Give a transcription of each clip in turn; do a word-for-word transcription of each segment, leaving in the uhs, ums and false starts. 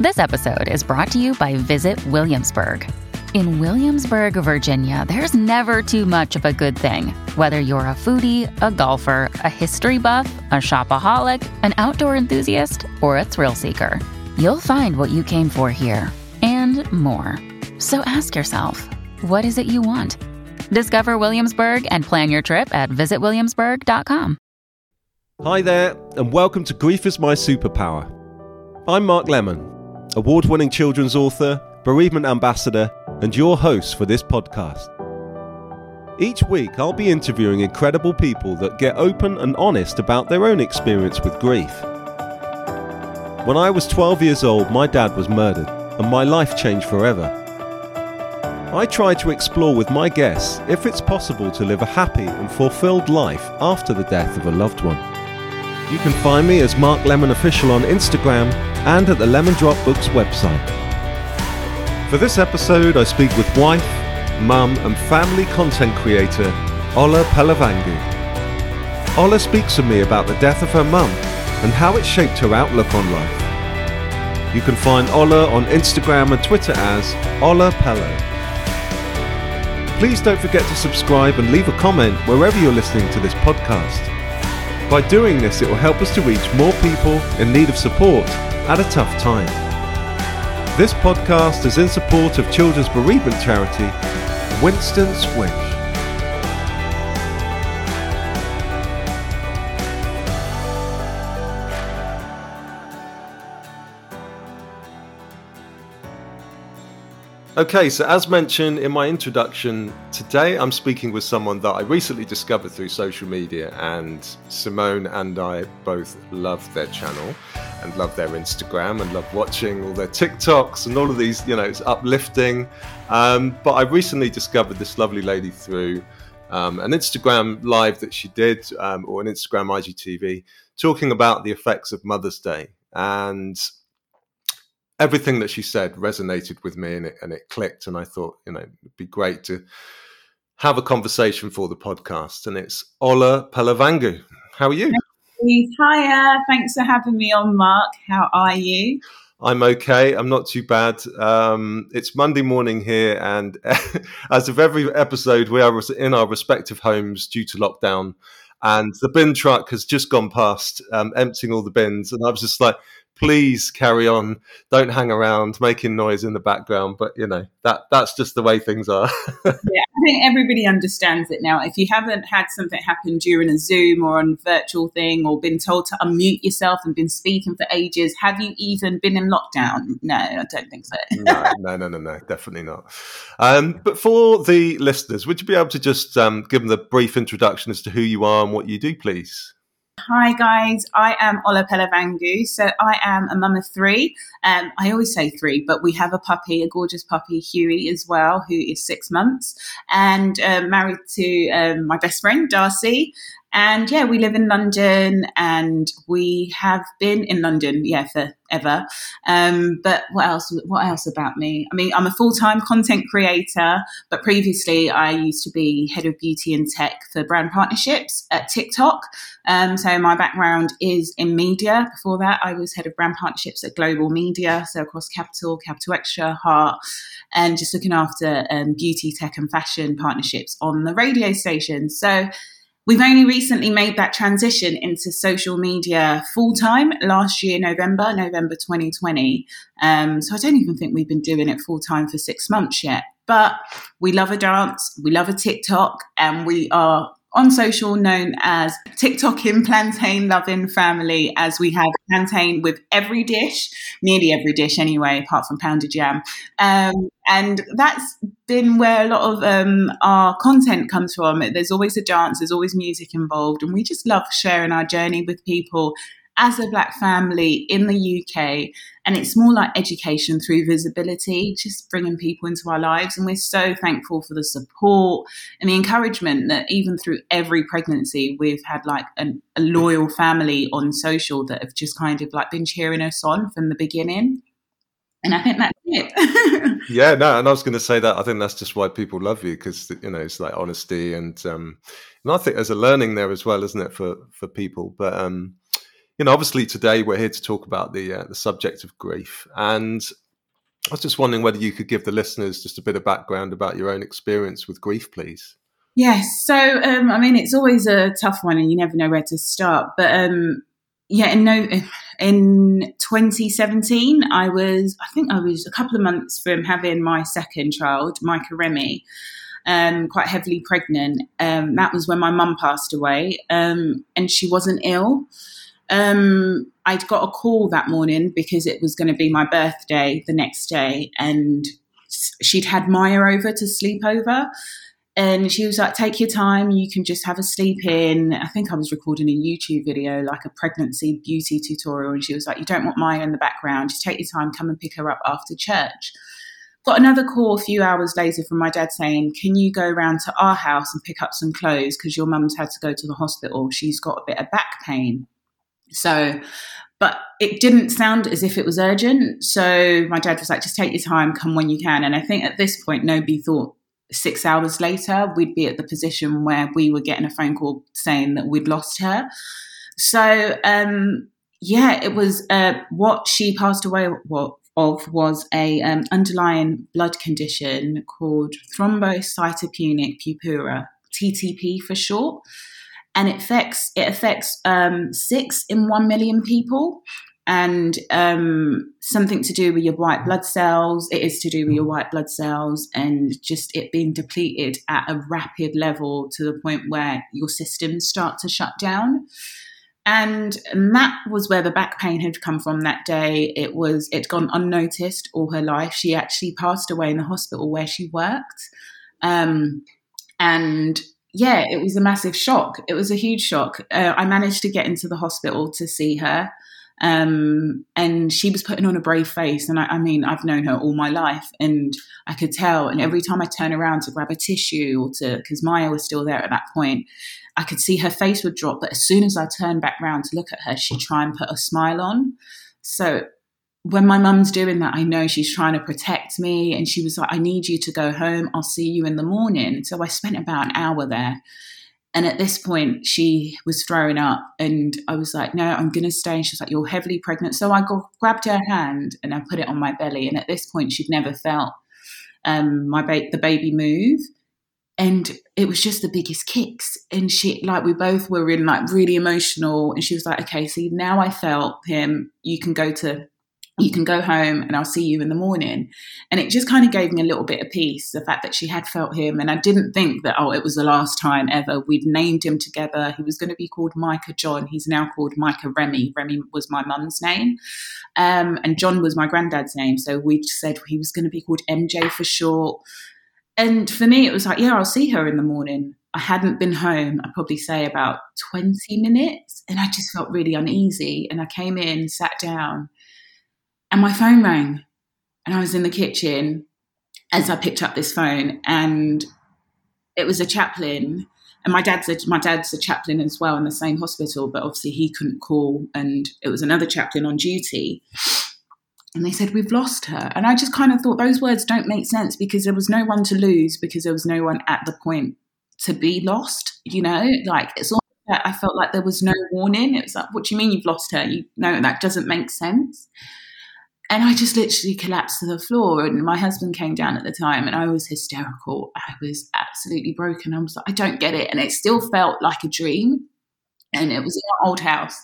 This episode is brought to you by Visit Williamsburg. In Williamsburg, Virginia, there's never too much of a good thing. Whether you're a foodie, a golfer, a history buff, a shopaholic, an outdoor enthusiast, or a thrill seeker, you'll find what you came for here and more. So ask yourself, what is it you want? Discover Williamsburg and plan your trip at visit williamsburg dot com. Hi there, and welcome to Grief is My Superpower. I'm Mark Lemon, award-winning children's author, bereavement ambassador, and your host for this podcast. Each week, I'll be interviewing incredible people that get open and honest about their own experience with grief. When I was twelve years old, my dad was murdered, and my life changed forever. I try to explore with my guests if it's possible to live a happy and fulfilled life after the death of a loved one. You can find me as Mark Lemon Official on Instagram and at the Lemon Drop Books website. For this episode, I speak with wife, mum and family content creator Ola Palavangu. Ola speaks to me about the death of her mum and how it shaped her outlook on life. You can find Ola on Instagram and Twitter as Ola Palo. Please don't forget to subscribe and leave a comment wherever you're listening to this podcast. By doing this, it will help us to reach more people in need of support at a tough time. This podcast is in support of children's bereavement charity, Winston's Wish. Okay, so as mentioned in my introduction, today I'm speaking with someone that I recently discovered through social media, and Simone and I both love their channel and love their Instagram and love watching all their TikToks and all of these, you know, it's uplifting. Um, but I recently discovered this lovely lady through um, an Instagram live that she did, um, or an Instagram I G T V, talking about the effects of Mother's Day. And everything that she said resonated with me, and it, and it clicked. And I thought, you know, it'd be great to have a conversation for the podcast. And it's Ola Palavangu. How are you? Hiya. Thanks for having me on, Mark. How are you? I'm okay. I'm not too bad. Um, it's Monday morning here, and as of every episode, we are in our respective homes due to lockdown. And the bin truck has just gone past, um, emptying all the bins. And I was just like, please carry on. Don't hang around making noise in the background. But, you know, that that's just the way things are. Yeah, I think everybody understands it now. If you haven't had something happen during a Zoom or a virtual thing, or been told to unmute yourself and been speaking for ages, have you even been in lockdown? No, I don't think so. no, no, no, no, no, definitely not. Um, but for the listeners, would you be able to just um, give them the brief introduction as to who you are and what you do, please? Hi guys, I am Ola Palavangu. So I am a mum of three. Um, I always say three, but we have a puppy, a gorgeous puppy, Huey, as well, who is six months, and uh, married to um, my best friend, Darcy. And yeah, we live in London, and we have been in London, yeah, forever. Um, but what else? What else about me? I mean, I'm a full-time content creator, but previously I used to be head of beauty and tech for brand partnerships at TikTok. Um, so my background is in media. Before that, I was head of brand partnerships at Global Media, so across Capital, Capital Extra, Heart, and just looking after um, beauty, tech, and fashion partnerships on the radio station. So we've only recently made that transition into social media full-time last year, November, November twenty twenty. Um, so I don't even think we've been doing it full-time for six months yet. But we love a dance, we love a TikTok, and we are on social known as TikTok in Plantain Loving Family, as we have plantain with every dish, nearly every dish anyway, apart from pounded jam. Um, and that's been where a lot of um, our content comes from. There's always a dance, there's always music involved, and we just love sharing our journey with people as a Black family in the U K. And it's more like education through visibility, just bringing people into our lives. And we're so thankful for the support and the encouragement that even through every pregnancy, we've had like an, a loyal family on social that have just kind of like been cheering us on from the beginning. And I think that's it. Yeah, no, and I was going to say that I think that's just why people love you, because, you know, it's like honesty. And um, and I think there's a learning there as well, isn't it, for, for people. But um, you know, obviously today we're here to talk about the uh, the subject of grief, and I was just wondering whether you could give the listeners just a bit of background about your own experience with grief, please. Yes. So, um, I mean, it's always a tough one and you never know where to start. But um, yeah, in, no, in twenty seventeen, I was, I think I was a couple of months from having my second child, Micah Remy, um, quite heavily pregnant. Um, that was when my mum passed away, um, and she wasn't ill. Um, I'd got a call that morning because it was going to be my birthday the next day, and she'd had Maya over to sleep over. And she was like, take your time, you can just have a sleep in. I think I was recording a YouTube video, like a pregnancy beauty tutorial. And she was like, you don't want Maya in the background, just take your time, come and pick her up after church. Got another call a few hours later from my dad saying, can you go round to our house and pick up some clothes because your mum's had to go to the hospital. She's got a bit of back pain. So, but it didn't sound as if it was urgent. So my dad was like, just take your time, come when you can. And I think at this point, nobody thought six hours later, we'd be at the position where we were getting a phone call saying that we'd lost her. So, um, yeah, it was uh, what she passed away of was a um, underlying blood condition called thrombocytopenic purpura, T T P for short. And it affects, it affects um, six in one million people. And um, something to do with your white blood cells. It is to do with your white blood cells and just it being depleted at a rapid level to the point where your systems start to shut down. And that was where the back pain had come from that day. It was, it'd gone unnoticed all her life. She actually passed away in the hospital where she worked. Um, and yeah, it was a massive shock. It was a huge shock. Uh, I managed to get into the hospital to see her. Um, and she was putting on a brave face. And I, I mean, I've known her all my life and I could tell. And every time I turn around to grab a tissue or to, because Maya was still there at that point, I could see her face would drop. But as soon as I turned back round to look at her, she'd try and put a smile on. So when my mum's doing that, I know she's trying to protect me. And she was like, I need you to go home. I'll see you in the morning. So I spent about an hour there. And at this point, she was throwing up and I was like, no, I'm going to stay. And she was like, you're heavily pregnant. So I go, grabbed her hand and I put it on my belly. And at this point, she'd never felt um, my ba- the baby move. And it was just the biggest kicks. And she, like, we both were in like really emotional. And she was like, okay, see, now I felt him. You can go to you can go home and I'll see you in the morning. And it just kind of gave me a little bit of peace, the fact that she had felt him. And I didn't think that, oh, it was the last time ever. We'd named him together. He was going to be called Micah John. He's now called Micah Remy. Remy was my mum's name. Um, and John was my granddad's name. So we said he was going to be called M J for short. And for me, it was like, yeah, I'll see her in the morning. I hadn't been home, I'd probably say about twenty minutes. And I just felt really uneasy. And I came in, sat down, and my phone rang and I was in the kitchen as I picked up this phone and it was a chaplain and my dad's a, my dad's a chaplain as well in the same hospital, but obviously he couldn't call and it was another chaplain on duty. And they said, we've lost her. And I just kind of thought those words don't make sense because there was no one to lose because there was no one at the point to be lost, you know, like it's all that I felt like there was no warning. It was like, what do you mean you've lost her? You know, that doesn't make sense. And I just literally collapsed to the floor and my husband came down at the time and I was hysterical. I was absolutely broken. I was like, I don't get it. And it still felt like a dream. And it was in our old house.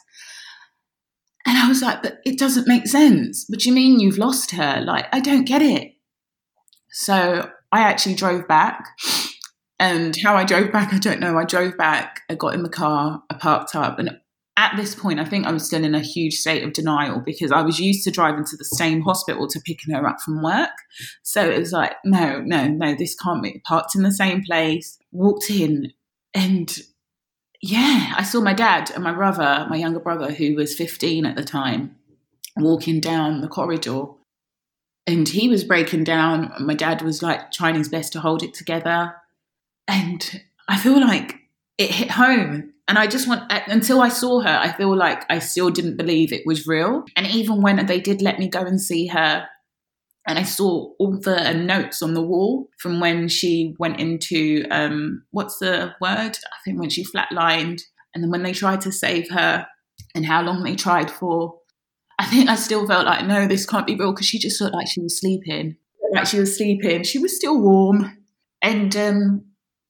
And I was like, but it doesn't make sense. What do you mean you've lost her? Like, I don't get it. So I actually drove back. And how I drove back, I don't know. I drove back, I got in the car, I parked up. And at this point, I think I was still in a huge state of denial because I was used to driving to the same hospital to picking her up from work. So it was like, no, no, no, this can't be. Parked in the same place, walked in, and yeah, I saw my dad and my brother, my younger brother, who was fifteen at the time, walking down the corridor. And he was breaking down. My dad was like trying his best to hold it together. And I feel like it hit home. And I just want, until I saw her, I feel like I still didn't believe it was real. And even when they did let me go and see her, and I saw all the notes on the wall from when she went into, um, what's the word? I think when she flatlined. And then when they tried to save her and how long they tried for. I think I still felt like, no, this can't be real, because she just looked like she was sleeping. Like she was sleeping. She was still warm. And um,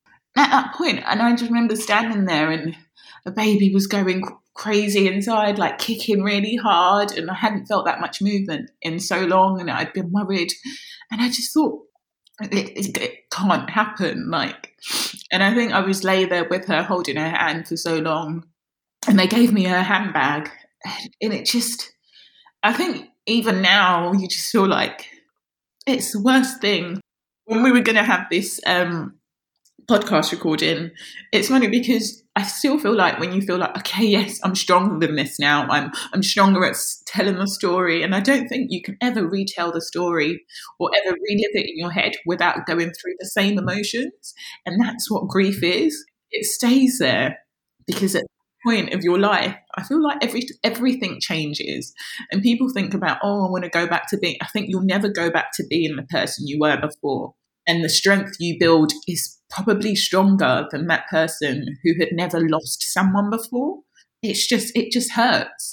at that point, and I just remember standing there and a baby was going crazy inside, like kicking really hard. And I hadn't felt that much movement in so long, and I'd been worried. And I just thought, it, it, it can't happen. Like, and I think I was lay there with her, holding her hand for so long. And they gave me her handbag. And it just, I think even now, you just feel like it's the worst thing. When we were going to have this um, podcast recording, it's funny because I still feel like when you feel like, okay, yes, I'm stronger than this now. I'm I'm stronger at telling the story. And I don't think you can ever retell the story or ever relive it in your head without going through the same emotions. And that's what grief is. It stays there because at point of your life, I feel like every everything changes, and people think about, oh, I want to go back to being. I think you'll never go back to being the person you were before, and the strength you build is probably stronger than that person who had never lost someone before. It's just it just hurts.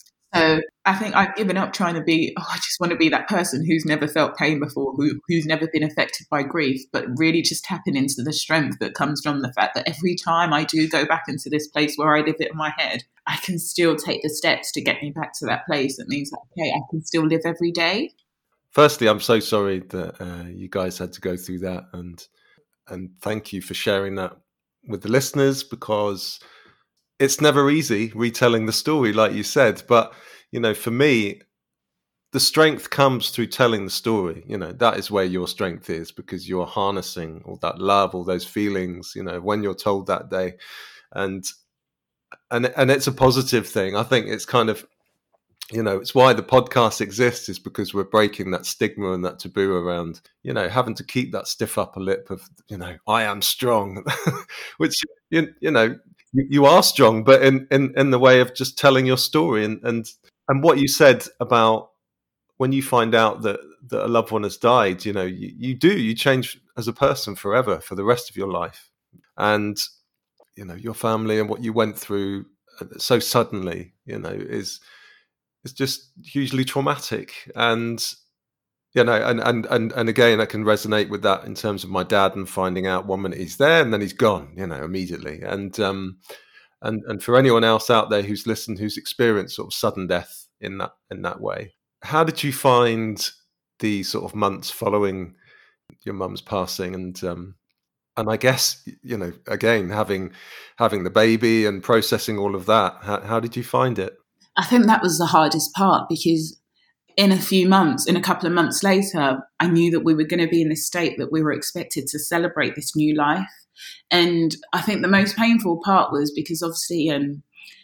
So I think I've given up trying to be, oh, I just want to be that person who's never felt pain before, who who's never been affected by grief, but really just tapping into the strength that comes from the fact that every time I do go back into this place where I live it in my head, I can still take the steps to get me back to that place. That means, okay, I can still live every day. Firstly, I'm so sorry that uh, you guys had to go through that, and and thank you for sharing that with the listeners, because it's never easy retelling the story, like you said. But, you know, for me, the strength comes through telling the story. You know, that is where your strength is, because you're harnessing all that love, all those feelings, you know, when you're told that day. And and and it's a positive thing. I think it's kind of, you know, it's why the podcast exists, is because we're breaking that stigma and that taboo around, you know, having to keep that stiff upper lip of, you know, I am strong, which, you, you know, you, you are strong, but in, in, in the way of just telling your story. And, and, and what you said about when you find out that, that a loved one has died, you know, you, you do, you change as a person forever for the rest of your life. And, you know, your family and what you went through so suddenly, you know, is, it's just hugely traumatic. And, you know, and, and, and, and again, I can resonate with that in terms of my dad, and finding out one minute he's there and then he's gone, you know, immediately. And, um, and, and for anyone else out there who's listened, who's experienced sort of sudden death in that, in that way, how did you find the sort of months following your mum's passing? And, um, and I guess, you know, again, having, having the baby and processing all of that, how, how did you find it? I think that was the hardest part, because in a few months, in a couple of months later, I knew that we were going to be in this state that we were expected to celebrate this new life. And I think the most painful part was because obviously um,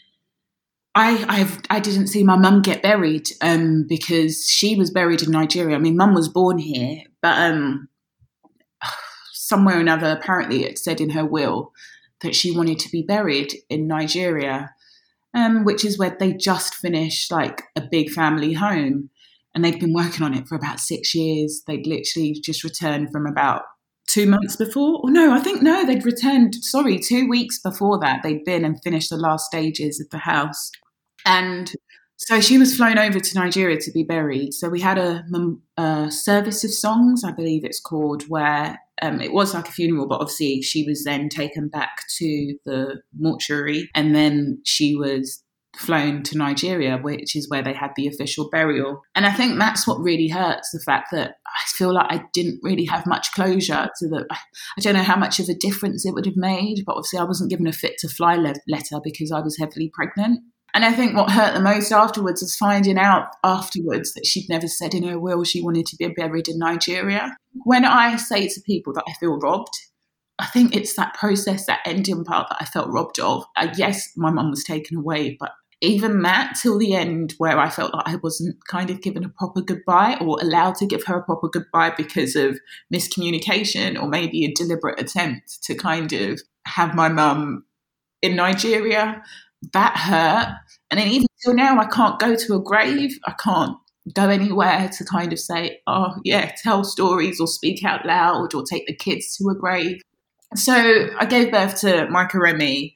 I I've, I didn't see my mum get buried um, because she was buried in Nigeria. I mean, mum was born here, but um, somewhere or another, apparently it said in her will that she wanted to be buried in Nigeria. Um, which is where they just finished like a big family home, and they'd been working on it for about six years. They'd literally just returned from about two months before, or no, I think no, they'd returned, sorry, two weeks before that. They'd been and finished the last stages of the house. And so she was flown over to Nigeria to be buried. So we had a, a service of songs, I believe it's called, where Um, it was like a funeral, but obviously she was then taken back to the mortuary, and then she was flown to Nigeria, which is where they had the official burial. And I think that's what really hurts, the fact that I feel like I didn't really have much closure to the, I don't know how much of a difference it would have made, but obviously I wasn't given a fit to fly le- letter because I was heavily pregnant. And I think what hurt the most afterwards was finding out afterwards that she'd never said in her will she wanted to be buried in Nigeria. When I say to people that I feel robbed, I think it's that process, that ending part that I felt robbed of. Uh, yes, my mum was taken away, but even that till the end, where I felt like I wasn't kind of given a proper goodbye or allowed to give her a proper goodbye because of miscommunication or maybe a deliberate attempt to kind of have my mum in Nigeria, that hurt. And then even till now, I can't go to a grave. I can't go anywhere to kind of say, oh, yeah, tell stories or speak out loud or take the kids to a grave. So I gave birth to Micah Remy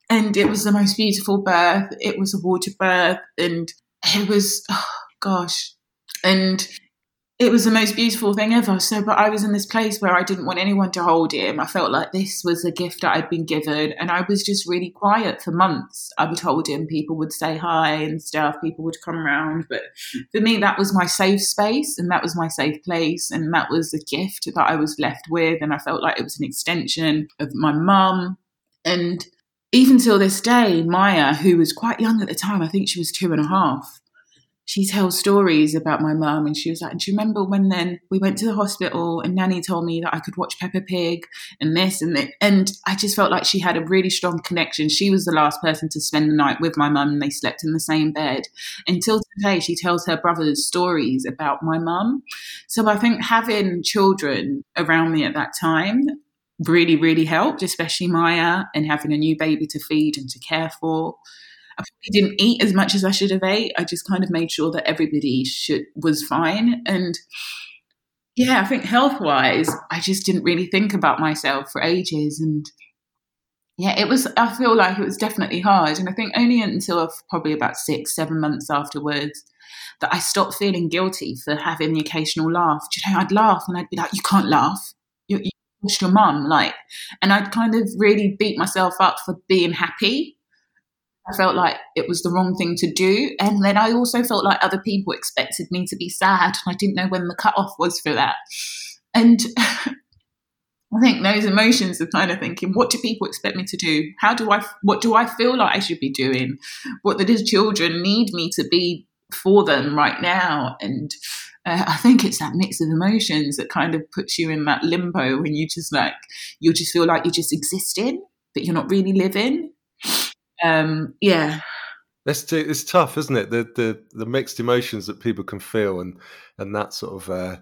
And it was the most beautiful birth. It was a water birth, and it was, oh, gosh. And it was the most beautiful thing ever. So, but I was in this place where I didn't want anyone to hold him. I felt like this was a gift that I'd been given. And I was just really quiet for months. I would hold him. People would say hi and stuff. People would come around. But for me, that was my safe space, and that was my safe place. And that was the gift that I was left with. And I felt like it was an extension of my mum. And even till this day, Maya, who was quite young at the time, I think she was two and a half, she tells stories about my mum, and she was like, do you remember when then we went to the hospital and Nanny told me that I could watch Peppa Pig and this and that? And I just felt like she had a really strong connection. She was the last person to spend the night with my mum, and they slept in the same bed. Until today, she tells her brothers stories about my mum. So I think having children around me at that time really, really helped, especially Maya, and having a new baby to feed and to care for. I probably didn't eat as much as I should have ate. I just kind of made sure that everybody should was fine. And yeah, I think health-wise, I just didn't really think about myself for ages. And yeah, it was, I feel like it was definitely hard. And I think only until probably about six, seven months afterwards that I stopped feeling guilty for having the occasional laugh. Do you know, I'd laugh and I'd be like, you can't laugh. You, you pushed your mum. Like, and I'd kind of really beat myself up for being happy. I felt like it was the wrong thing to do. And then I also felt like other people expected me to be sad. I didn't know when the cutoff was for that. And I think those emotions of kind of thinking, what do people expect me to do? How do I, what do I feel like I should be doing? What do these children need me to be for them right now? And uh, I think it's that mix of emotions that kind of puts you in that limbo when you just like, you just feel like you're just existing, but you're not really living. Um, yeah, it's t- it's tough, isn't it? The the the mixed emotions that people can feel, and and that sort of uh,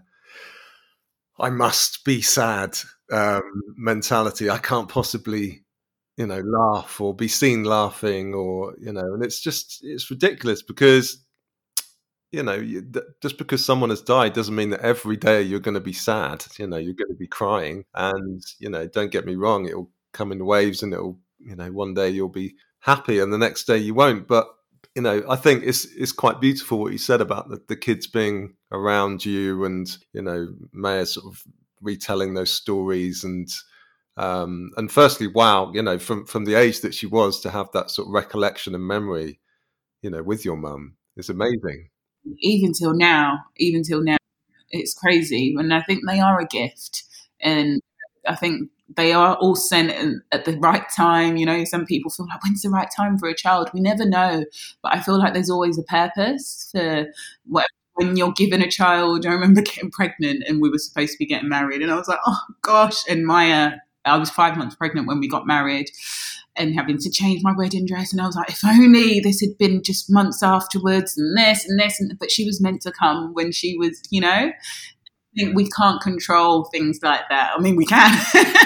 I must be sad um, mentality. I can't possibly, you know, laugh or be seen laughing, or you know, and it's just it's ridiculous because you know you, th- just because someone has died doesn't mean that every day you're going to be sad. You know, you're going to be crying, and you know, don't get me wrong, it'll come in waves, and it'll you know, one day you'll be happy and the next day you won't. But you know, I think it's it's quite beautiful what you said about the, the kids being around you, and you know, Maya sort of retelling those stories, and um, and firstly, wow, you know, from from the age that she was to have that sort of recollection and memory, you know, with your mum is amazing. Even till now, even till now, it's crazy. And I think they are a gift, and I think they are all sent at the right time. You know, some people feel like, when's the right time for a child? We never know. But I feel like there's always a purpose for what, when you're given a child. I remember getting pregnant and we were supposed to be getting married. And I was like, oh, gosh. And Maya, I was five months pregnant when we got married and having to change my wedding dress. And I was like, if only this had been just months afterwards and this and this. And, but she was meant to come when she was, you know. I think we can't control things like that. I mean, we can.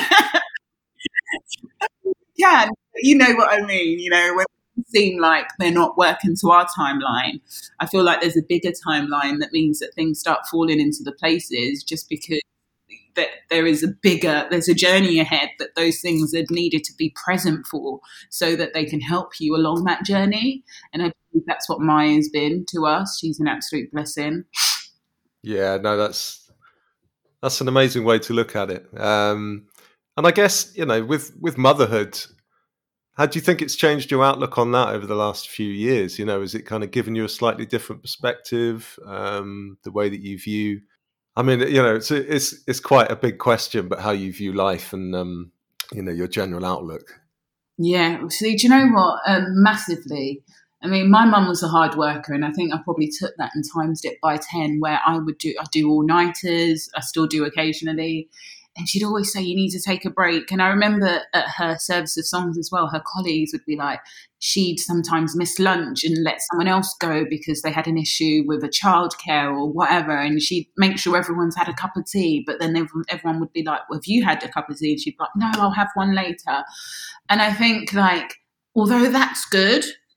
Yeah, you know what I mean. You know, when it seem like they're not working to our timeline, I feel like there's a bigger timeline that means that things start falling into the places just because that there is a bigger, there's a journey ahead that those things are needed to be present for so that they can help you along that journey. And I think that's what Maya's been to us. She's an absolute blessing. Yeah, no, that's that's an amazing way to look at it. Um, and I guess, you know, with, with motherhood, how do you think it's changed your outlook on that over the last few years? You know, has it kind of given you a slightly different perspective, um, the way that you view? I mean, you know, it's it's it's quite a big question, but how you view life and um, you know, your general outlook. Yeah. See, do you know what? Um, massively. I mean, my mum was a hard worker, and I think I probably took that and times it by ten, where I would do, I do all nighters, I still do occasionally. And she'd always say, you need to take a break. And I remember at her service of songs as well, her colleagues would be like, she'd sometimes miss lunch and let someone else go because they had an issue with a childcare or whatever. And she'd make sure everyone's had a cup of tea. But then everyone, everyone would be like, well, have you had a cup of tea? And she'd be like, no, I'll have one later. And I think like, although that's good,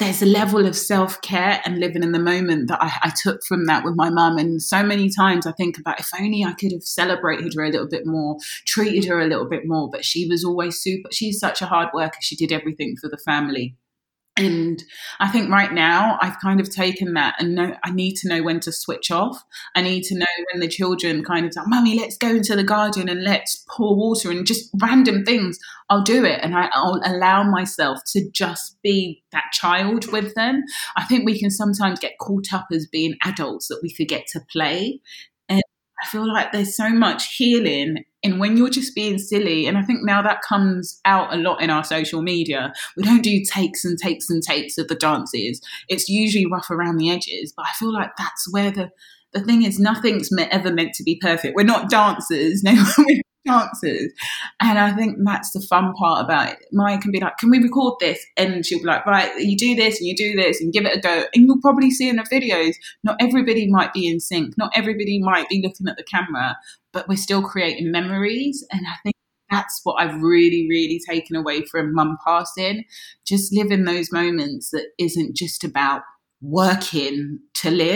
there's a level of self-care and living in the moment that I, I took from that with my mum. And so many times I think about, if only I could have celebrated her a little bit more, treated her a little bit more. But she was always super, she's such a hard worker. She did everything for the family. And I think right now I've kind of taken that and know I need to know when to switch off. I need to know when the children kind of say, Mummy, let's go into the garden and let's pour water and just random things. I'll do it. And I, I'll allow myself to just be that child with them. I think we can sometimes get caught up as being adults that we forget to play. And I feel like there's so much healing in when you're just being silly. And I think now that comes out a lot in our social media. We don't do takes and takes and takes of the dances. It's usually rough around the edges. But I feel like that's where the, the thing is, nothing's ever meant to be perfect. We're not dancers. No, we're not dancers. And I think that's the fun part about it. Maya can be like, can we record this? And she'll be like, right, you do this and you do this and give it a go. And you'll probably see in the videos, not everybody might be in sync. Not everybody might be looking at the camera, but we're still creating memories. And I think that's what I've really, really taken away from mum passing. Just living those moments that isn't just about working to live,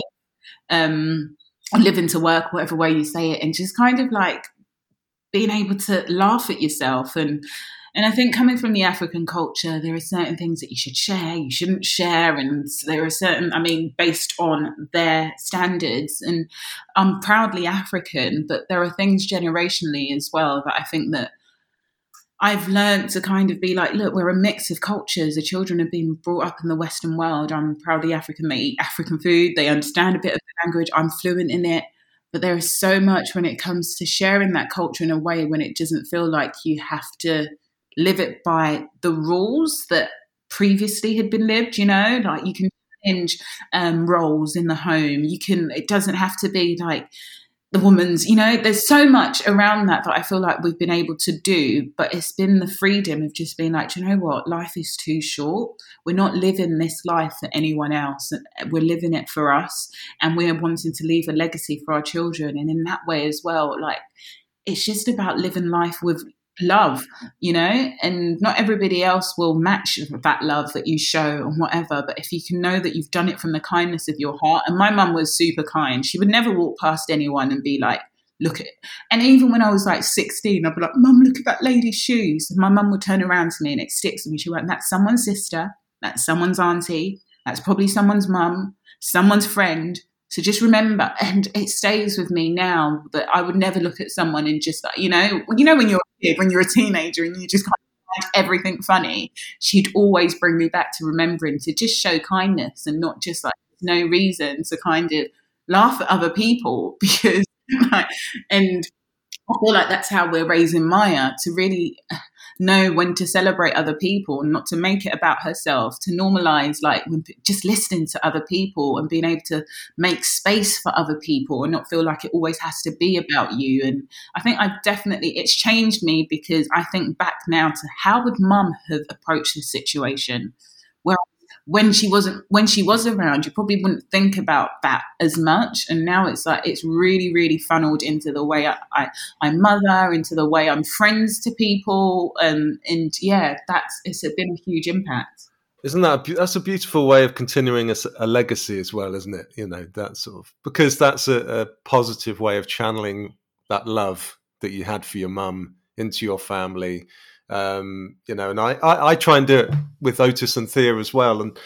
um, or living to work, whatever way you say it, and just kind of like being able to laugh at yourself. And And I think coming from the African culture, there are certain things that you should share, you shouldn't share. And there are certain, I mean, based on their standards. And I'm proudly African, but there are things generationally as well that I think that I've learned to kind of be like, look, we're a mix of cultures. The children have been brought up in the Western world. I'm proudly African. They eat African food. They understand a bit of the language. I'm fluent in it. But there is so much when it comes to sharing that culture in a way when it doesn't feel like you have to live it by the rules that previously had been lived, you know, like you can change um, roles in the home. You can, it doesn't have to be like the woman's, you know, there's so much around that that I feel like we've been able to do, but it's been the freedom of just being like, do you know what, life is too short. We're not living this life for anyone else. We're living it for us, and we're wanting to leave a legacy for our children. And in that way as well, like, it's just about living life with love, you know, and not everybody else will match that love that you show and whatever. But if you can know that you've done it from the kindness of your heart. And my mum was super kind. She would never walk past anyone and be like, look at it. And even when I was like sixteen, I'd be like, Mum, look at that lady's shoes. And my mum would turn around to me and it sticks with me. She went, that's someone's sister. That's someone's auntie. That's probably someone's mum, someone's friend. So just remember, and it stays with me now, that I would never look at someone and just like, you know, you know, when you're a kid, when you're a teenager and you just kind of find everything funny, she'd always bring me back to remembering to just show kindness and not just like no reason to kind of laugh at other people because, like, and I feel like that's how we're raising Maya, to really know when to celebrate other people and not to make it about herself, to normalize like just listening to other people and being able to make space for other people and not feel like it always has to be about you. And I think I've definitely, it's changed me because I think back now to how would mum have approached this situation? Well, when she wasn't, when she was around, you probably wouldn't think about that as much. And now it's like, it's really, really funneled into the way I, I, I mother, into the way I'm friends to people. Um, and yeah, that's, it's been a huge impact. Isn't that, a, that's a beautiful way of continuing a, a legacy as well, isn't it? You know, that sort of, because that's a, a positive way of channeling that love that you had for your mum into your family. Um, you know, and I, I, I try and do it with Otis and Thea as well. And,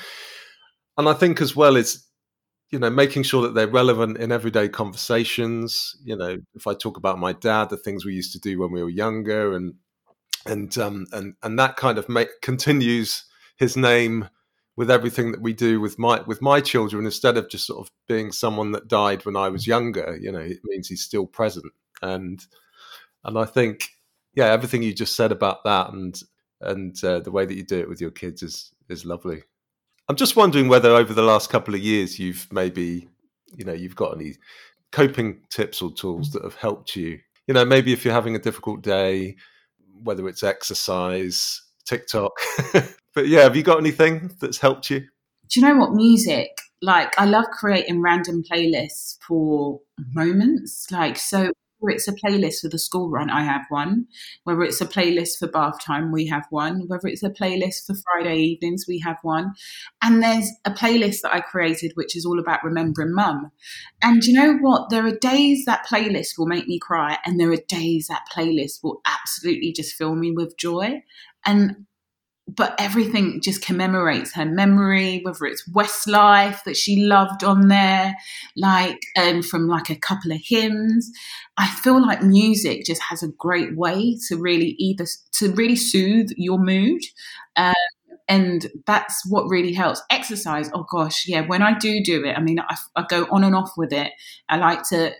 and I think as well is, you know, making sure that they're relevant in everyday conversations. You know, if I talk about my dad, the things we used to do when we were younger, and, and, um, and, and that kind of make, continues his name with everything that we do with my, with my children, instead of just sort of being someone that died when I was younger. You know, it means he's still present. And, and I think, yeah, everything you just said about that and and uh, the way that you do it with your kids is is lovely. I'm just wondering whether over the last couple of years you've maybe, you know, you've got any coping tips or tools that have helped you. You know, maybe if you're having a difficult day, whether it's exercise, TikTok. But yeah, have you got anything that's helped you? Do you know what? Music. Like, I love creating random playlists for moments. Like, so whether it's a playlist for the school run, I have one. Whether it's a playlist for bath time, we have one. Whether it's a playlist for Friday evenings, we have one. And there's a playlist that I created, which is all about remembering mum. And you know what? There are days that playlist will make me cry, and there are days that playlist will absolutely just fill me with joy. And but everything just commemorates her memory, whether it's Westlife that she loved on there, like um, from like a couple of hymns. I feel like music just has a great way to really either to really soothe your mood. Um, and that's what really helps. Exercise, oh gosh, yeah, when I do do it, I mean, I, I go on and off with it. I like to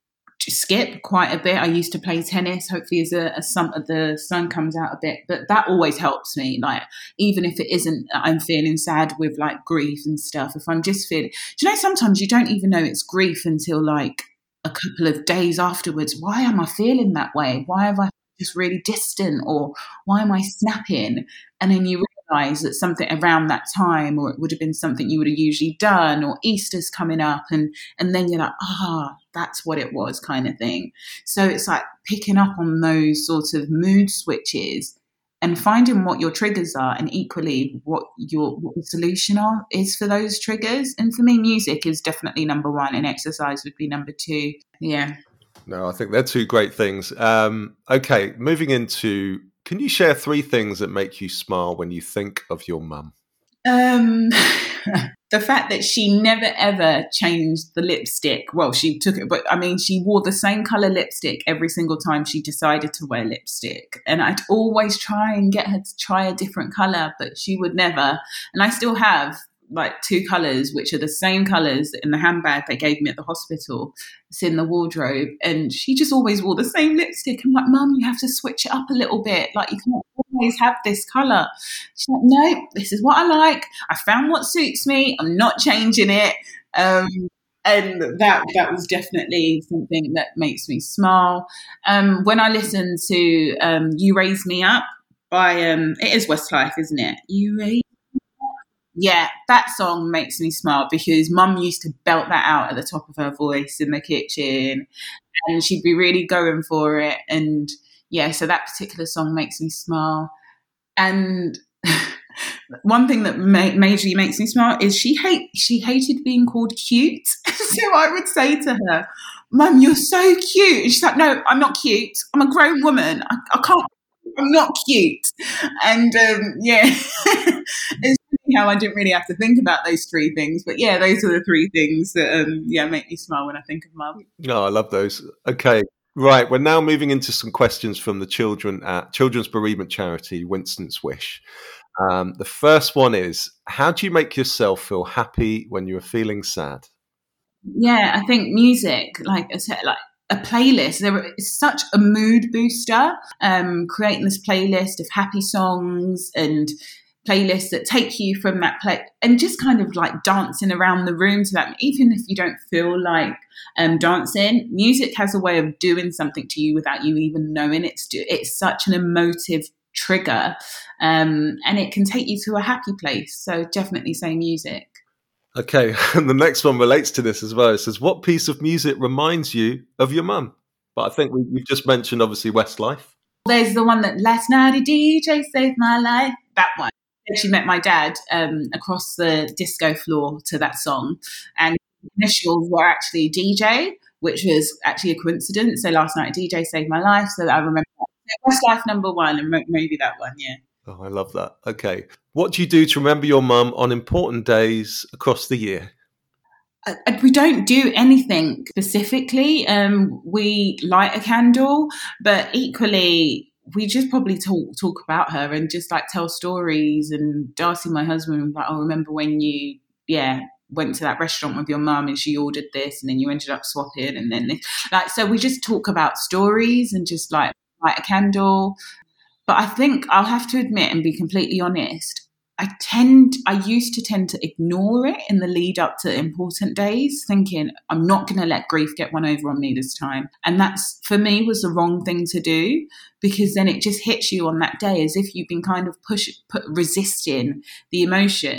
skip quite a bit. I used to play tennis, hopefully as a, a sun, the sun comes out a bit, but that always helps me. Like, even if it isn't, I'm feeling sad with like grief and stuff. If I'm just feeling, do you know, sometimes you don't even know it's grief until like a couple of days afterwards. Why am I feeling that way? Why have I just really distant, or why am I snapping? And then you realize that something around that time, or it would have been something you would have usually done, or Easter's coming up, and and then you're like, ah, that's what it was, kind of thing. So it's like picking up on those sort of mood switches and finding what your triggers are, and equally what your what the solution are is for those triggers. And for me, music is definitely number one, and exercise would be number two. Yeah. No, I think they're two great things. Um, okay, moving into, can you share three things that make you smile when you think of your mum? Um, the fact that she never ever changed the lipstick. Well, she took it, but I mean, she wore the same color lipstick every single time she decided to wear lipstick. And I'd always try and get her to try a different color, but she would never. And I still have like two colors, which are the same colors in the handbag they gave me at the hospital. It's in the wardrobe, and she just always wore the same lipstick. I'm like, Mum, you have to switch it up a little bit. Like, you can't always have this color. She's like, no, this is what I like. I found what suits me. I'm not changing it. Um, and that that was definitely something that makes me smile. Um, when I listen to um, "You Raise Me Up" by um, it is Westlife, isn't it? You raise. Yeah, that song makes me smile because Mum used to belt that out at the top of her voice in the kitchen, and she'd be really going for it. And yeah, so that particular song makes me smile. And one thing that ma- majorly makes me smile is she hate she hated being called cute. So I would say to her, Mum, you're so cute. And she's like, no, I'm not cute. I'm a grown woman. I, I can't. I'm not cute. And um, yeah, it's how I didn't really have to think about those three things. But yeah, those are the three things that um, yeah make me smile when I think of Mum. Oh, I love those. Okay, right. We're now moving into some questions from the children at Children's Bereavement Charity, Winston's Wish. Um, the first one is, how do you make yourself feel happy when you are feeling sad? Yeah, I think music, like I said, like a playlist. There is such a mood booster. Um, creating this playlist of happy songs and playlists that take you from that play and just kind of like dancing around the room to that. Even if you don't feel like um, dancing, music has a way of doing something to you without you even knowing it's do- it's such an emotive trigger, um, and it can take you to a happy place. So definitely say music. Okay, and the next one relates to this as well. It says, what piece of music reminds you of your mum? But I think we, you've just mentioned, obviously, Westlife. There's the one that last night a D J saved my life. That one. I actually met my dad um, across the disco floor to that song. And initials were actually D J, which was actually a coincidence. So last night a D J saved my life. So I remember Westlife number one, and maybe that one, yeah. Oh, I love that. Okay. What do you do to remember your mum on important days across the year? Uh, we don't do anything specifically. Um, we light a candle, but equally, we just probably talk talk about her and just like tell stories. And Darcy, my husband, was like, "I remember when you, yeah, went to that restaurant with your mum and she ordered this, and then you ended up swapping, and then this." Like, so we just talk about stories and just like light a candle. But I think I'll have to admit and be completely honest, I tend, I used to tend to ignore it in the lead up to important days, thinking I'm not going to let grief get one over on me this time. And that's, for me, was the wrong thing to do, because then it just hits you on that day as if you've been kind of push, put, resisting the emotion.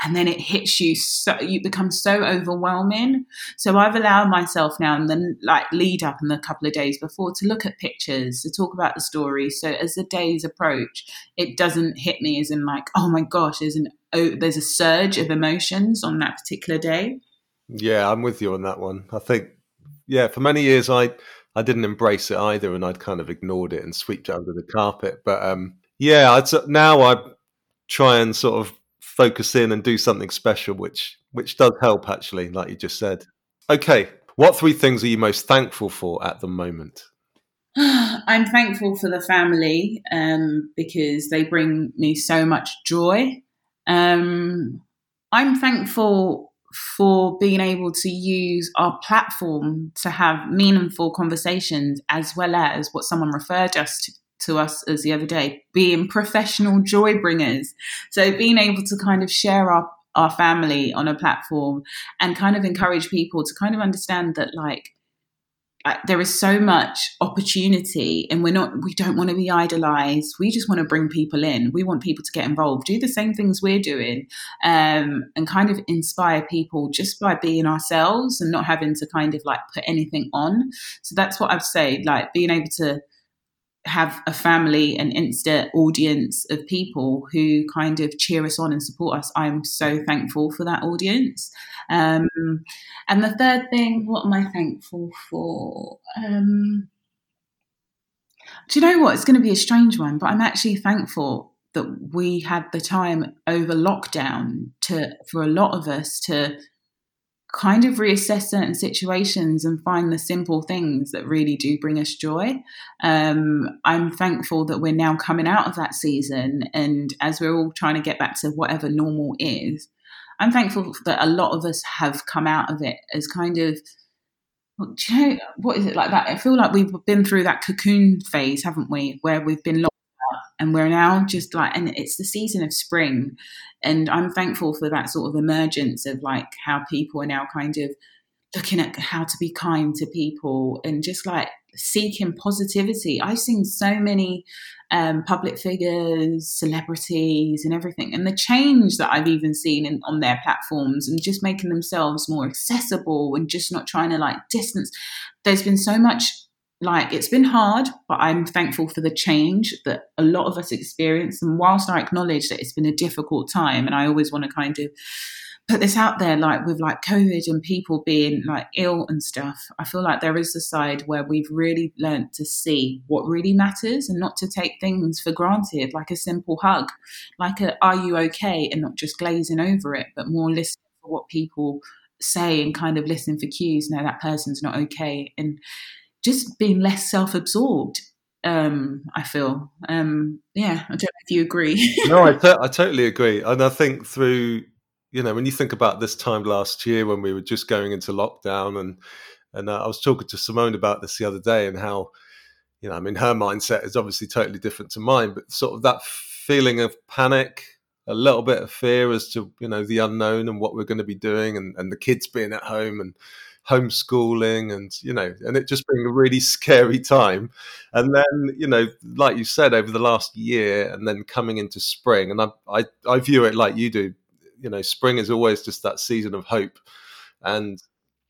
and then it hits you, so you become so overwhelming. So I've allowed myself now, and then like lead up in the couple of days before, to look at pictures, to talk about the story. So as the days approach, it doesn't hit me as in like, oh my gosh, there's an oh, there's a surge of emotions on that particular day. Yeah, I'm with you on that one. I think, yeah, for many years I I didn't embrace it either, and I'd kind of ignored it and swept it under the carpet. But um, yeah, I'd, now I try and sort of focus in and do something special, which which does help, actually, like you just said. Okay, what three things are you most thankful for at the moment? I'm thankful for the family um, because they bring me so much joy. Um, I'm thankful for being able to use our platform to have meaningful conversations, as well as what someone referred us to, to us as the other day, being professional joy bringers. So being able to kind of share our, our family on a platform and kind of encourage people to kind of understand that, like, there is so much opportunity, and we're not, we don't want to be idolized. We just want to bring people in. We want people to get involved, do the same things we're doing, um, and kind of inspire people just by being ourselves and not having to kind of like put anything on. So that's what I'd say, like being able to have a family, an Insta audience of people who kind of cheer us on and support us. I'm so thankful for that audience. Um, and the third thing, what am I thankful for? Um, do you know what? It's going to be a strange one, but I'm actually thankful that we had the time over lockdown to, for a lot of us to kind of reassess certain situations and find the simple things that really do bring us joy. Um, I'm thankful that we're now coming out of that season, and as we're all trying to get back to whatever normal is, I'm thankful that a lot of us have come out of it as kind of, do you know, what is it like that? I feel like we've been through that cocoon phase, haven't we, where we've been locked up and we're now just like, and it's the season of spring. And I'm thankful for that sort of emergence of like how people are now kind of looking at how to be kind to people and just like seeking positivity. I've seen so many um, public figures, celebrities and everything, and the change that I've even seen in, on their platforms, and just making themselves more accessible and just not trying to like distance. There's been so much, like, it's been hard, but I'm thankful for the change that a lot of us experience. And whilst I acknowledge that it's been a difficult time, and I always want to kind of put this out there, like with like COVID and people being like ill and stuff, I feel like there is a side where we've really learned to see what really matters and not to take things for granted, like a simple hug, like a "are you okay?" and not just glazing over it, but more listening for what people say and kind of listening for cues. No, that person's not okay. And just being less self-absorbed, um, I feel. Um, yeah, I don't know if you agree. No, I, t- I totally agree. And I think through, you know, when you think about this time last year when we were just going into lockdown, and and uh, I was talking to Simone about this the other day, and how, you know, I mean, her mindset is obviously totally different to mine, but sort of that feeling of panic, a little bit of fear as to, you know, the unknown and what we're going to be doing, and, and the kids being at home and homeschooling, and, you know, and it just being a really scary time. And then, you know, like you said, over the last year, and then coming into spring, and I I, I view it like you do. You know, spring is always just that season of hope, and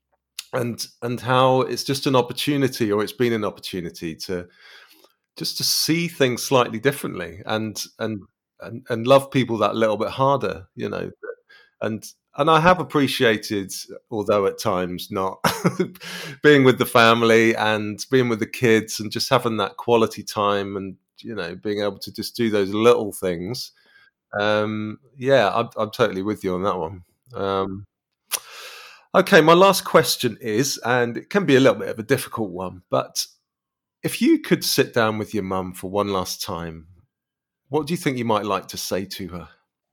and and how it's just an opportunity, or it's been an opportunity to just to see things slightly differently, and and and, and love people that little bit harder. You know, and and I have appreciated, although at times not, being with the family and being with the kids and just having that quality time, and, you know, being able to just do those little things. Um, yeah, I'm, I'm totally with you on that one. Um, okay, my last question is, and it can be a little bit of a difficult one, but if you could sit down with your mum for one last time, what do you think you might like to say to her?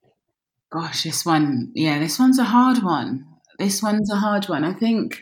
Gosh, this one, yeah, this one's a hard one. This one's a hard one. I think,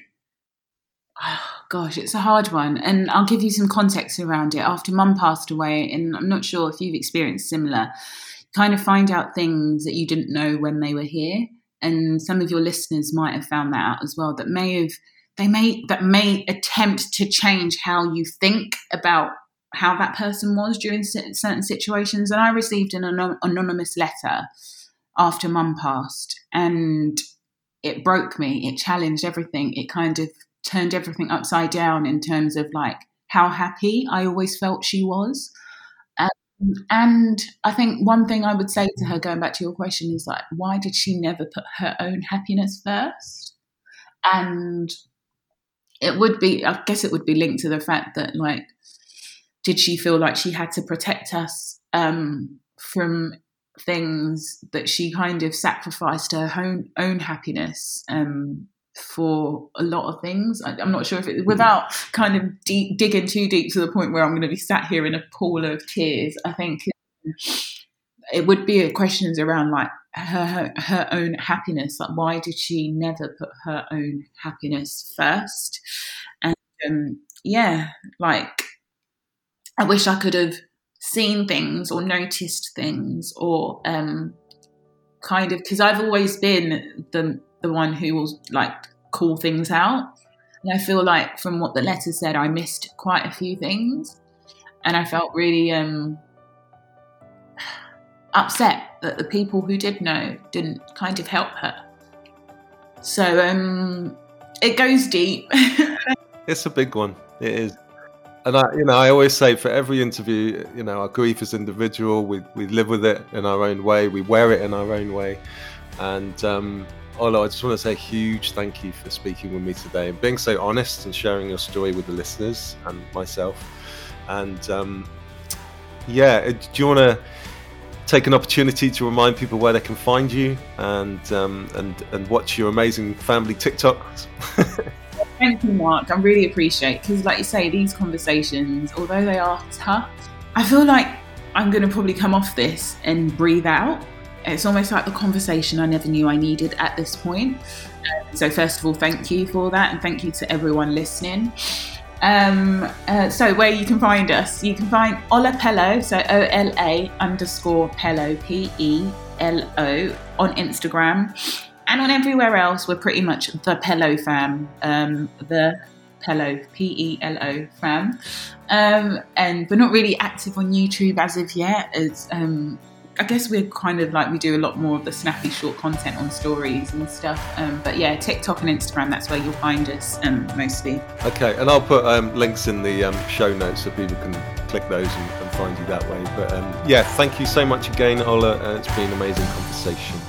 oh, gosh, it's a hard one. And I'll give you some context around it. After Mum passed away, and I'm not sure if you've experienced similar, kind of find out things that you didn't know when they were here. And some of your listeners might have found that out as well, that may have, they may, that may attempt to change how you think about how that person was during certain situations. And I received an anon- anonymous letter after Mum passed, and it broke me. It challenged everything. It kind of turned everything upside down in terms of like how happy I always felt she was. Um, and I think one thing I would say to her, going back to your question, is like, why did she never put her own happiness first? And it would be, I guess it would be linked to the fact that, like, did she feel like she had to protect us um, from things that she kind of sacrificed her own, own happiness um, for a lot of things? I, I'm not sure if it, without kind of deep, digging too deep to the point where I'm going to be sat here in a pool of tears, I think it would be questions around like her, her, her own happiness. Like, why did she never put her own happiness first? And um, yeah, like, I wish I could have seen things or noticed things or um, kind of, because I've always been the the one who will like call things out. And I feel like from what the letter said, I missed quite a few things. And I felt really um, upset that the people who did know didn't kind of help her. So um, it goes deep. It's a big one. It is. And I, you know, I always say for every interview, you know, our grief is individual. We we live with it in our own way. We wear it in our own way. And um, Ola, I just want to say a huge thank you for speaking with me today and being so honest and sharing your story with the listeners and myself. And um, yeah, do you want to take an opportunity to remind people where they can find you and um, and and watch your amazing family TikToks? Thank you, Mark. I really appreciate it because, like you say, these conversations, although they are tough, I feel like I'm going to probably come off this and breathe out. It's almost like the conversation I never knew I needed at this point. Um, so first of all, thank you for that, and thank you to everyone listening. Um, uh, so where you can find us, you can find Ola Pello, so O L A underscore Pello, P E L O, on Instagram. And on everywhere else, we're pretty much the Pello fam, um, the Pello, P E L O fam. Um, and we're not really active on YouTube as of yet. As, um, I guess we're kind of like, we do a lot more of the snappy short content on stories and stuff. Um, but yeah, TikTok and Instagram, that's where you'll find us um, mostly. Okay, and I'll put um, links in the um, show notes so people can click those and, and find you that way. But um, yeah, thank you so much again, Ola. Uh, it's been an amazing conversation.